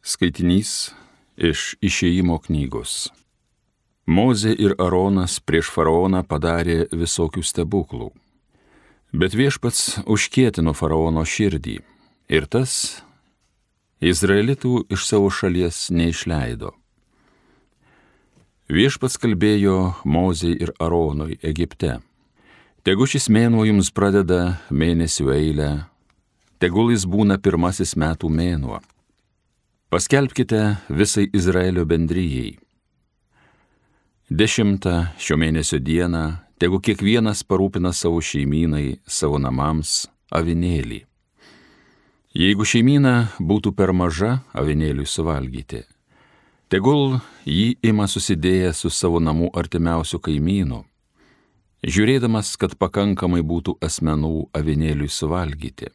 Skaitinys iš Išėjimo knygos. Mozė ir Aronas prieš faraoną padarė visokių stebuklų, bet Viešpats užkietino faraono širdį ir tas Izraelitų iš savo šalies neišleido. Viešpats kalbėjo Mozei ir Aronui Egipte: tegu šis mėnuo jums pradeda mėnesių eilę, tegul jis būna pirmasis metų mėnuo. Paskelbkite visai Izraelio bendrijai. 10 šio mėnesio dieną tegu kiekvienas parūpina savo šeimynai, savo namams avinėlį. Jeigu šeimyna būtų per maža avinėliui suvalgyti, tegul jį ima susidėję su savo namų artimiausiu kaimynu, žiūrėdamas, kad pakankamai būtų asmenų avinėliui suvalgyti.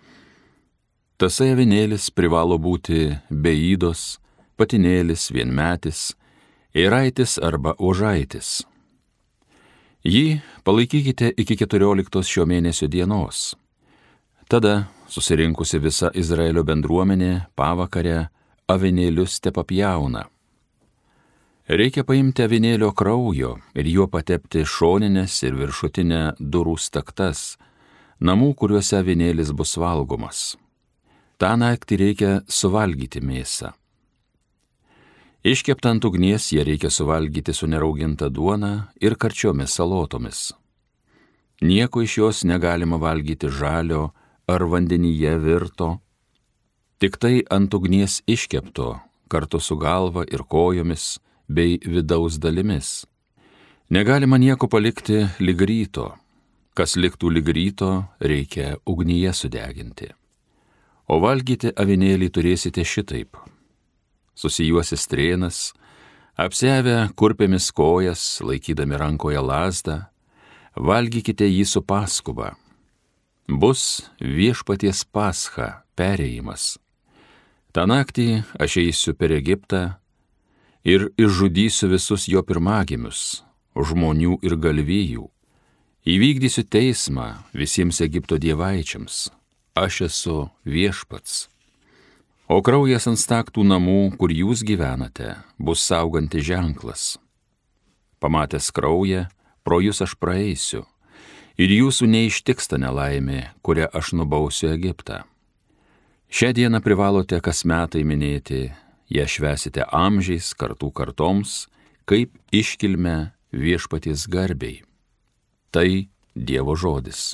Tasai avinėlis privalo būti be ydos, patinėlis, vienmetis, eiraitis arba ožaitis. Jį palaikykite iki 14 šio mėnesio dienos. Tada susirinkusi visa Izraelio bendruomenė pavakarę avinėlius tepapjauna. Reikia paimti avinėlio kraujo ir juo patepti šoninės ir viršutinę durų staktas, namų, kuriuose avinėlis bus valgomas. Ta naktį reikia suvalgyti mėsą. Iškeptą ant ugnies ją reikia suvalgyti su nerauginta duona ir karčiomis salotomis. Nieko iš jos negalima valgyti žalio ar vandenyje virto, tik tai ant ugnies iškepto kartu su galva ir kojomis bei vidaus dalimis. Negalima nieko palikti lig ryto. Kas liktų lig ryto, reikia ugnyje sudeginti. O valgyti avinėlį turėsite šitaip: susijuosi strėnas, apsiavę kurpėmis kojas, laikydami rankoje lazdą, valgykite jį su paskuba. Bus Viešpaties pascha, perėjimas. Ta naktį aš eisiu per Egiptą ir išžudysiu visus jo pirmagimius, žmonių ir galvijų. Įvykdysiu teismą visiems Egipto dievaičiams. Aš esu Viešpats. O kraujas ant staktų namų, kur jūs gyvenate, bus sauganti ženklas. Pamatęs kraują, pro jūs aš praeisiu, ir jūsų neištiks ta nelaimė, kurią aš nubausiu Egiptą. Šią dieną privalote kas metai minėti, ją švęsite amžiais kartų kartoms, kaip iškilmę Viešpaties garbei. Tai Dievo žodis.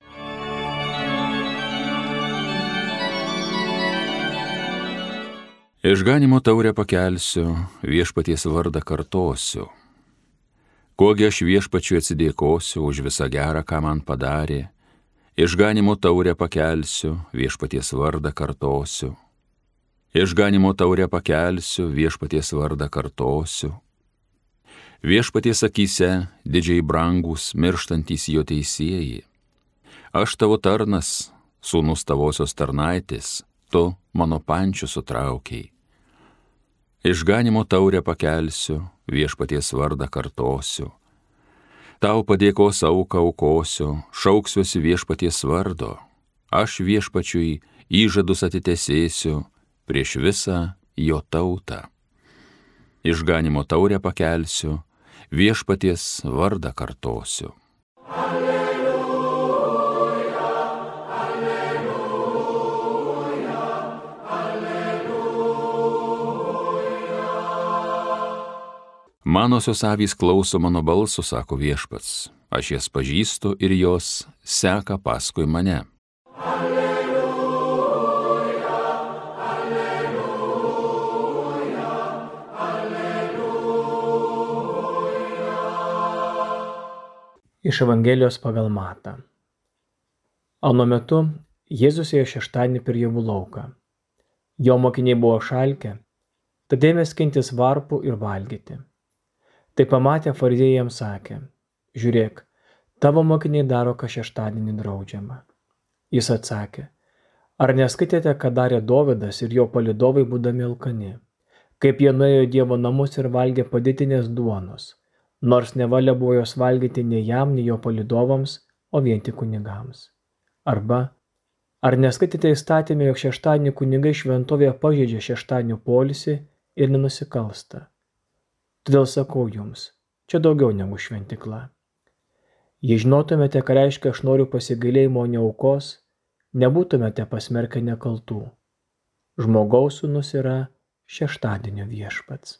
Išganimo taurę pakelsiu, Viešpaties vardą kartosiu. Kogi aš Viešpačiui atsidėkosiu už visą gerą, ką man padarė. Išganimo taurę pakelsiu, Viešpaties vardą kartosiu. Išganimo taurę pakelsiu, Viešpaties vardą kartosiu. Viešpaties akyse didžiai brangus, mirštantys jo teisėjai. Aš tavo tarnas, sūnus tavosios tarnaitės, tu mano pančių sutraukiai. Išganimo taurę pakelsiu, Viešpaties vardą kartosiu. Tau padėkos auką aukosiu, šauksiuosi Viešpaties vardo. Aš Viešpačiui įžadus atitesėsiu prieš visą jo tautą. Išganimo taurę pakelsiu, Viešpaties vardą kartosiu. Manosios avys klauso mano balso, sako Viešpats, aš jas pažįstu ir jos seka paskui mane. Alleluja, alleluja, alleluja. Iš Evangelijos pagal Matą. Ano metu Jėzus ėjo šeštadienį per javų lauką. Jo mokiniai buvo šalkę, tad ėmė skintis varpų ir valgyti. Tai pamatę fariziejai jam sakė: žiūrėk, tavo mokiniai daro, ką šeštadienį draudžiama. Jis atsakė: ar neskaitėte, ką darė Dovydas ir jo palydovai būdami alkani, kaip jie nuėjo į Dievo namus ir valgė padėtinės duonos, nors nevalia buvo jos valgyti nei jam, nei jo palydovams, o vien tik kunigams. Arba Ar neskaitėte įstatymę, jog šeštadienį kunigai šventovėje pažeidžia šeštadienio poilsį ir nenusikalsta? Todėl sakau jums, čia daugiau negu šventykla. Jei žinotumėte, ką reiškia aš noriu pasigailėjimo, o ne aukos, nebūtumėte pasmerkę nekaltų. Žmogaus sūnus yra šeštadienio viešpats.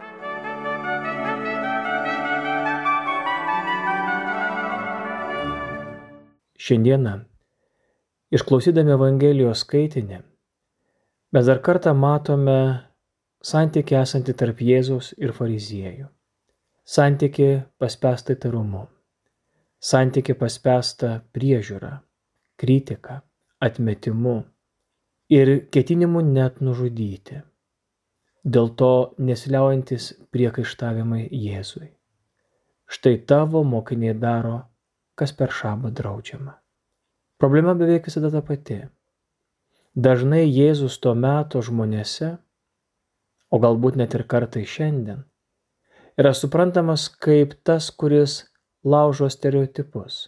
Šiandieną, išklausydami Evangelijos skaitinį, mes dar kartą matome santykį esantį tarp Jėzaus ir fariziejų. Santykį paspęstą įtarumu. Santykį paspęstą priežiūrą, kritiką, atmetimu ir ketinimu net nužudyti. Dėl to nesiliaujantis priekaištavimai Jėzui. Štai tavo mokiniai daro, kas per šabą draudžiama. Problema beveik visada ta pati. Dažnai Jėzus to meto žmonėse, o galbūt net ir kartai šiandien, yra suprantamas kaip tas, kuris laužo stereotipus.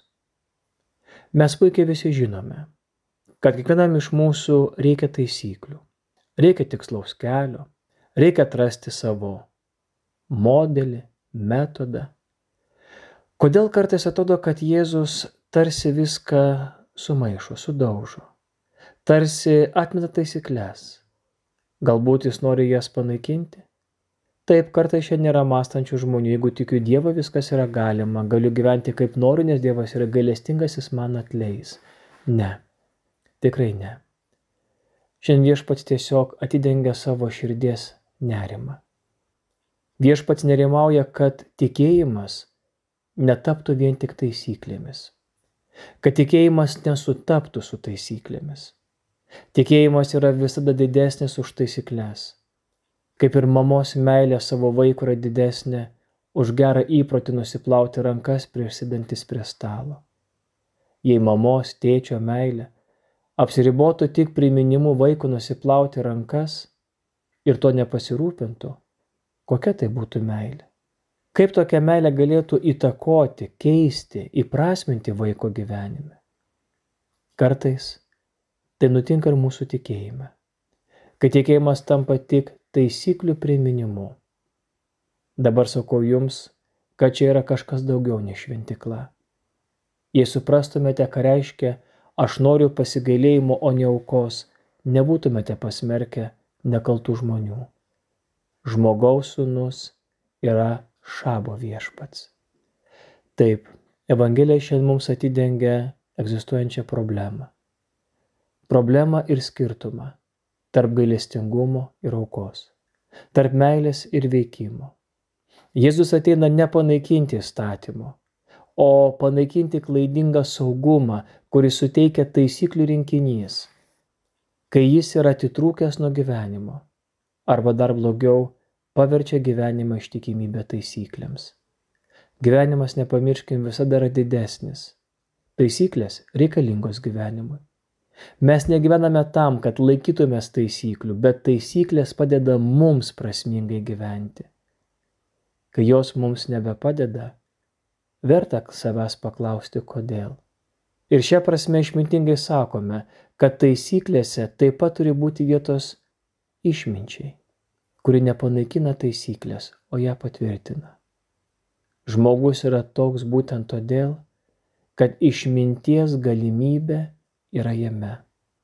Mes puikiai visi žinome, kad kiekvienam iš mūsų reikia taisyklių, reikia tikslaus kelio, reikia atrasti savo modelį, metodą. Kodėl kartais atrodo, kad Jėzus tarsi viską sumaišo, sudaužo, tarsi atmeta taisyklės? Galbūt jis nori jas panaikinti? Taip, kartais šiandien yra mąstančių žmonių, jeigu tikiu Dievą, viskas yra galima, galiu gyventi kaip noriu, nes Dievas yra gailestingas, jis man atleis. Ne, tikrai ne. Šiandien Viešpats tiesiog atidengia savo širdies nerimą. Viešpats nerimauja, kad tikėjimas netaptų vien tik taisyklėmis, kad tikėjimas nesutaptų su taisyklėmis. Tikėjimas yra visada didesnis už taisyklės. Kaip ir mamos meilė savo vaikui yra didesnė už gerą įprotį nusiplauti rankas prieš sėdantis prie stalo. Jei mamos, tėčio meilė apsiribotų tik priminimu vaikui nusiplauti rankas ir to nepasirūpintų, kokia tai būtų meilė? Kaip tokia meilė galėtų įtakoti, keisti, įprasminti vaiko gyvenime? Kartais tai nutinka ir mūsų tikėjime, kai tikėjimas tampa tik taisyklių priminimu. Dabar sakau jums, kad čia yra kažkas daugiau nei šventykla. Jei suprastumėte, ką reiškia aš noriu pasigailėjimo, o ne aukos, nebūtumėte pasmerkę nekaltų žmonių. Žmogaus sūnus yra šabo viešpats. Taip, Evangelija šiandien mums atidengia egzistuojančią problemą. Problemą ir skirtumą tarp gailestingumo ir aukos, tarp meilės ir veikimo. Jėzus ateina ne panaikinti įstatymo, o panaikinti klaidingą saugumą, kuris suteikia taisyklių rinkinys, kai jis yra atitrūkęs nuo gyvenimo, arba dar blogiau, paverčia gyvenimą ištikimybę taisyklėms. Gyvenimas, nepamirškim, visada yra didesnis. Taisyklės reikalingos gyvenimui. Mes negyvename tam, kad laikytumės taisyklių, bet taisyklės padeda mums prasmingai gyventi. Kai jos mums nebepadeda, verta savęs paklausti, kodėl. Ir šia prasme išmintingai sakome, kad taisyklėse taip pat turi būti vietos išminčiai, kuri nepanaikina taisyklės, o ją patvirtina. Žmogus yra toks būtent todėl, kad išminties galimybė yra jame.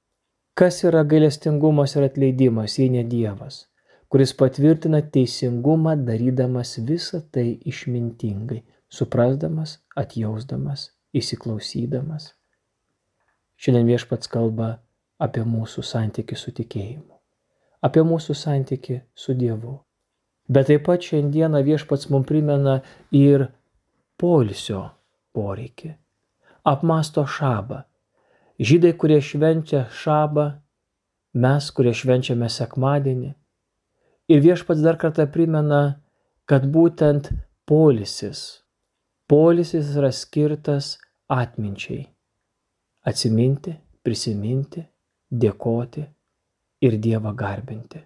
Kas yra gailestingumas ir atleidimas, jei ne Dievas, kuris patvirtina teisingumą, darydamas visą tai išmintingai, suprasdamas, atjausdamas, įsiklausydamas. Šiandien Viešpats kalba apie mūsų santykį su tikėjimu, apie mūsų santykį su Dievu. Bet taip pat šiandieną Viešpats mums primena ir poilsio poreikį. Apmąsto šabą. Žydai, kurie švenčia šabą, mes, kurie švenčiame sekmadienį. Ir Viešpats dar kartą primena, kad būtent poilsis yra skirtas atminčiai. Atsiminti, prisiminti, dėkoti ir Dievą garbinti.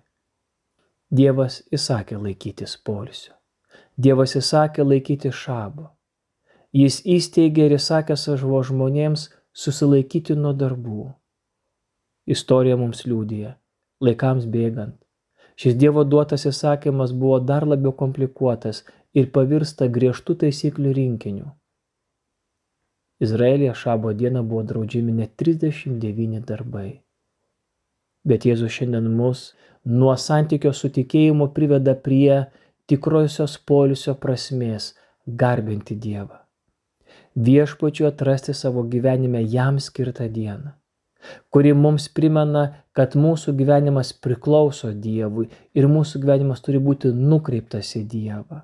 Dievas įsakė laikytis poilsio. Dievas įsakė laikytis šabo. Jis įsteigė ir įsakė savo žmonėms susilaikyti nuo darbų. Istorija mums liudija, laikams bėgant, šis Dievo duotas įsakymas buvo dar labiau komplikuotas ir pavirsta griežtų taisyklių rinkiniu. Izraelyje šabo dieną buvo draudžiami net 39 darbai. Bet Jėzus šiandien mus nuo santykio su tikėjimu priveda prie tikrosios poilsio prasmės – garbinti Dievą. Viešpačiu atrasti savo gyvenime jam skirtą dieną, kuri mums primena, kad mūsų gyvenimas priklauso Dievui ir mūsų gyvenimas turi būti nukreiptas į Dievą.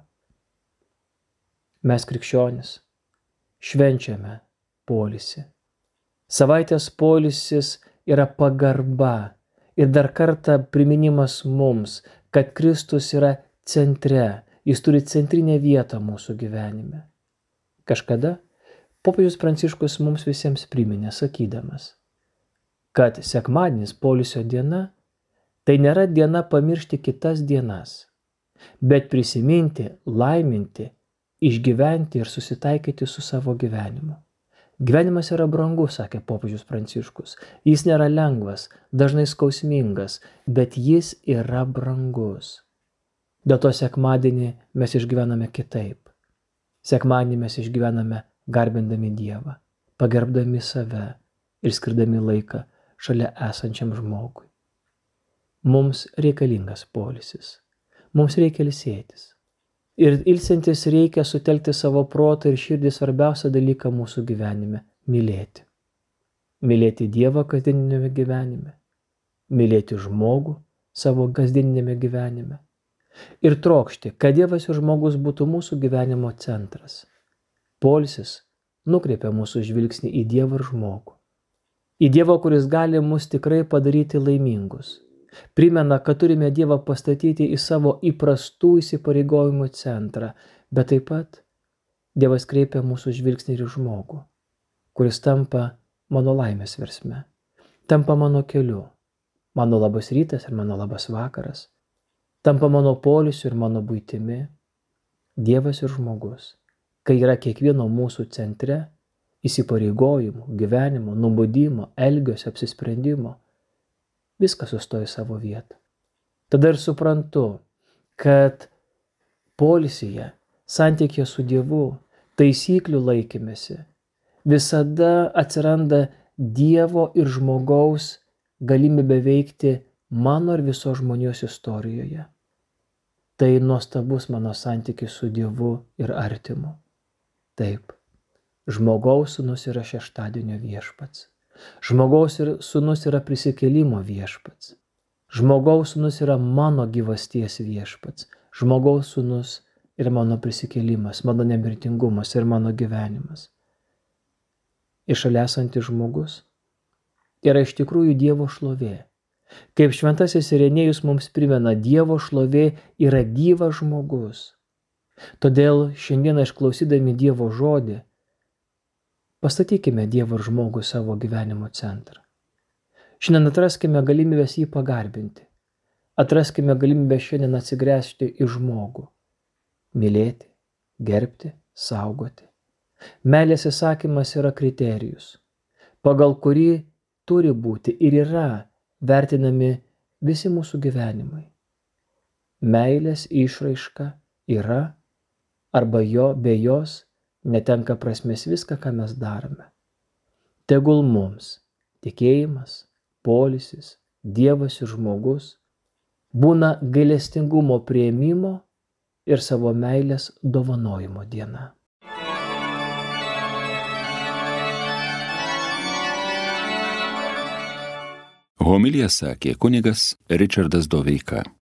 Mes krikščionys švenčiame poilsį. Savaitės poilsis yra pagarba ir dar kartą priminimas mums, kad Kristus yra centre, jis turi centrinę vietą mūsų gyvenime. Kažkada popiežius Pranciškus mums visiems priminė, sakydamas, kad sekmadienis poilsio diena tai nėra diena pamiršti kitas dienas, bet prisiminti, laiminti, išgyventi ir susitaikyti su savo gyvenimu. Gyvenimas yra brangus, sakė popiežius Pranciškus. Jis nėra lengvas, dažnai skausmingas, bet jis yra brangus. Dėl to sekmadienį mes išgyvename kitaip. Sekmadienį mes išgyvename garbindami Dievą, pagerbdami save ir skirdami laiką šalia esančiam žmogui. Mums reikalingas poilsis. Mums reikia ilsėtis. Ir ilsintis reikia sutelkti savo protą ir širdį svarbiausią dalyką mūsų gyvenime – mylėti. Mylėti Dievą kasdieninėme gyvenime, mylėti žmogų savo kasdieninėme gyvenime ir trokšti, kad Dievas ir žmogus būtų mūsų gyvenimo centras. Poilsis nukreipia mūsų žvilgsnį į Dievą ir žmogų. Į Dievą, kuris gali mus tikrai padaryti laimingus. Primena, kad turime Dievą pastatyti į savo įprastų įsipareigojimų centrą, bet taip pat Dievas kreipia mūsų žvilgsnį ir į žmogų, kuris tampa mano laimės versme, tampa mano keliu, mano labas rytas ir mano labas vakaras, tampa mano poilsiu ir mano buitimi. Dievas ir žmogus, kai yra kiekvieno mūsų centre, įsipareigojimų, gyvenimo, nubudimo, elgesio, apsisprendimo, viskas sustoja į savo vietą. Tada ir suprantu, kad poilsyje, santykėje su Dievu, taisyklių laikymesi, visada atsiranda Dievo ir žmogaus galimybė veikti mano ir visos žmonijos istorijoje. Tai nuostabus mano santykis su Dievu ir artimu. Taip, žmogaus sūnus yra šeštadienio viešpats. Žmogaus sūnus yra prisikėlimo viešpats. Žmogaus sūnus yra mano gyvasties viešpats. Žmogaus sūnus yra mano prisikėlimas, mano nemirtingumas ir mano gyvenimas. Ir šalia esantis žmogus yra iš tikrųjų Dievo šlovė. Kaip šventasis Irenėjus mums primena, Dievo šlovė yra gyvas žmogus. Todėl šiandieną išklausydami Dievo žodį, pastatykime Dievą ir žmogų savo gyvenimo centrą. Šiandien atraskime galimybės jį pagarbinti. Atraskime galimybę šiandien atsigręžti į žmogų. Mylėti, gerbti, saugoti. Meilės įsakymas yra kriterijus, pagal kurį turi būti ir yra vertinami visi mūsų gyvenimai. Meilės išraiška yra arba be jos netenka prasmės viską, ką mes darome. Tegul mums tikėjimas, poilsis, Dievas ir žmogus būna gailestingumo priėmimo ir savo meilės dovanojimo diena. Homiliją sakė kunigas Ričardas Doveika.